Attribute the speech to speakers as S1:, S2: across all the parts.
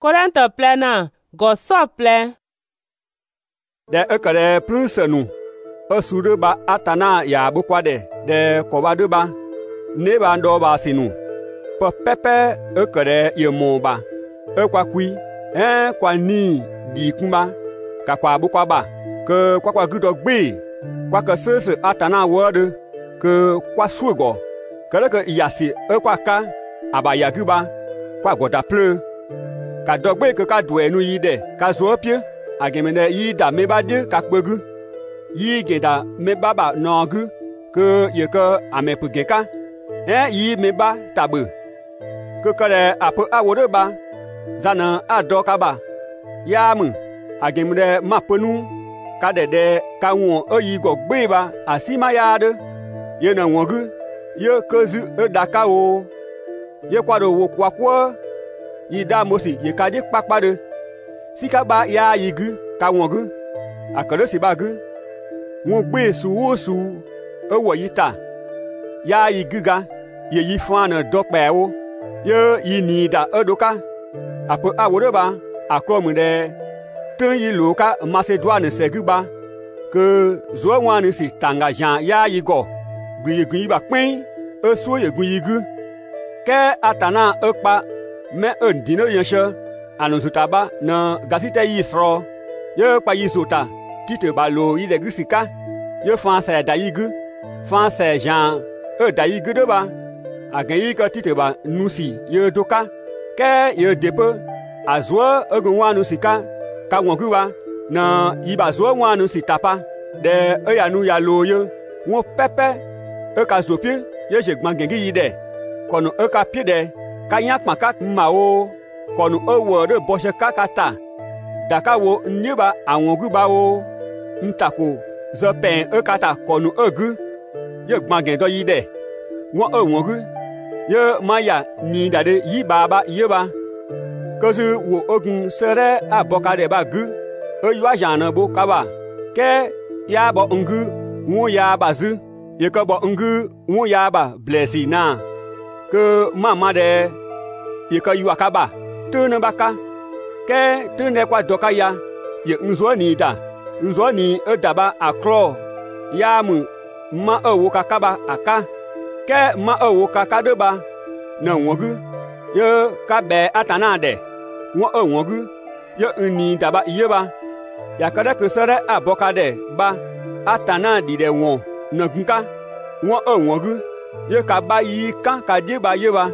S1: Korinthe plena go so ple.
S2: De ekere prunsenu. Esude ba atana ya bukwade de kobade ba. Neba ndo ba sinu. Po pepe ekere yemo ba. Ekwa kui. Kwa ni di kumba. Ka kwa bukwa ba. Ke kwa gudo gbe. Kwa ke sese atana wode. Ke kwa suego. Kele ke yasi ekwa ka. Aba yaguba. Kwa goda ple. Ka dogbe ke ka dwe nu yide. Ka zo pie. Agemene yi da meba de ka kpegu. Yi geda meba ba nogu. Ke ye ke amepugeka. Yi meba tabu. Ke kele ape awode ba. Zana adoka ba. Yamu. Agemene mapenu. Ka dede ka won yi go gbe ba. Asima yade. Ye na wogu. Ye kezu edaka o. Ye kwado wo kwakwo. Yi da mosi ye kaje kpakpade. Sika ba ya yigu ka wongu. Akere si ba gu. Won gbe su ewo yita. Ya yigu ga ye yi fana dokpe o. Ye yi ni da edoka. Ape awore ba akromu de tun yi loka Macedoine segu ba. Ke zo wan si tanga jan ya yigo. Gbi yigu ba pin. Eso ye gu yigu. Ke atana ekpa me ndino yenshe anuzutaba na gasite yisro ye pa yisota tite balo ile gusika ye fansa da yigu fansa jan da yigu de ba agayi ka tite ba nusi ye doka ke ye depe azwa egunwanu sika ka wonkuwa na yiba zwa wanu sitapa de eyanu ya loye won pepe e ka zopie ye jegban gengi yide kono e ka piede ka yakma ka mao kono ewo de boshe kakata daka wo niba awongu ba o ntako zepen ekata kono egu ye gbangen do yide won ewongu ye maya ni dade yi baba yeba kozu wo ogun sere aboka de ba gu eywa jana bo kaba ke ya bo ngu won ya bazu ye ko bo ngu won ya ba blessi na ke mama de ye ko ywa kaba tune baka ke tune kwa doka ya ye nzo ni da nzo ni edaba akro ya mu ma ewo kakaba aka ke ma ewo kakade ba na wogu ye ka be atana de won ewogu ye ni daba yeba ya kada kusere abokade ba atana di de won na gunka won ewogu ye ka ba yi kan ka di ba yeba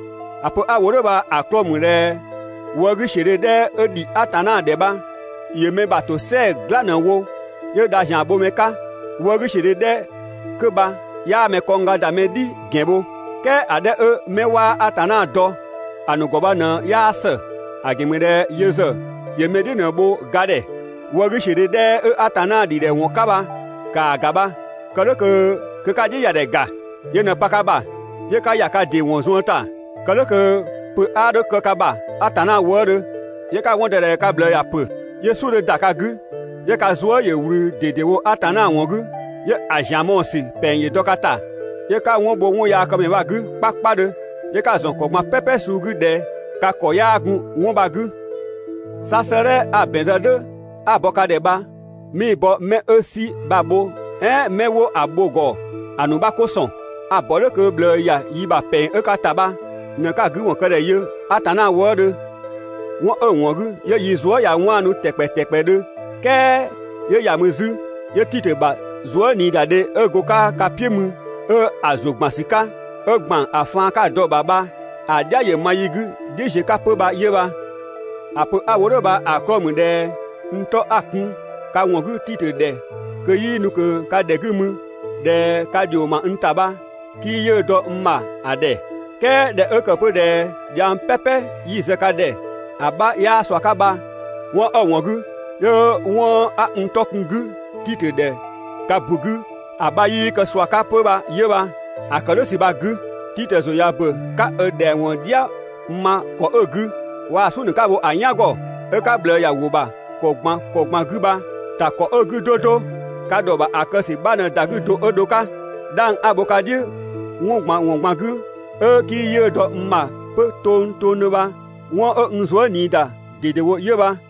S2: apo awore ba akro mu re wogu shere de edi atana de ba ye me bato se glana wo ye da jan bomeka wogu shere de ke ba ya me konga da me di gebo ke ade me wa atana do anugoba na ya se agemede yeze ye me di na bo gade wogu shere de atana di de won kaba ka gaba kale ke ka di ya de ga ye na pakaba ye ka ya ka di won zonta kale ke pe ade ke kaba atana wode ye ka won de ka ble ya pe ye su de dakagu ye ka zo ye wuru dedewo atana wongu ye ajamonsi penye dokata ye ka won bo won ya ka me bagu pakpade ye ka zon ko ma pepe sugu de ka ko ya gun won bagu sa sere abendade abokade ba mi bo me osi babo me wo abogo anuba ko son abole ke ble ya yiba pen e ka taba ne ka gu won kede ye atana wode won ewongu ye yizo ya wanu tekpe de ke ye ya muzu ye tite ba zo ni dade egoka ka piemu azogbansika egban afan ka do baba adia ye mayigu dije ka pe ba yeba apo aworo ba akromu de nto akun ka wongu tite de ke yi nu ke ka degumu de ka dioma ntaba ki ye do mma ade ke de ekopo de jam pepe yi zekade aba ya swakaba won awongu ye won a ntokungu tite de ka bugu abayi ka swaka poba yeba akalo si ba gu tite zo ya be ka ede won dia ma ko ogu wa sunu ka bo anyago e ka ble ya wo ba ko gban gu ba ta ko ogu dodo ka do ba akasi ba na dagu do odoka dan abokadi won gban gu e ki ye do ma pe ton ba won nzo ni da gede wo yeba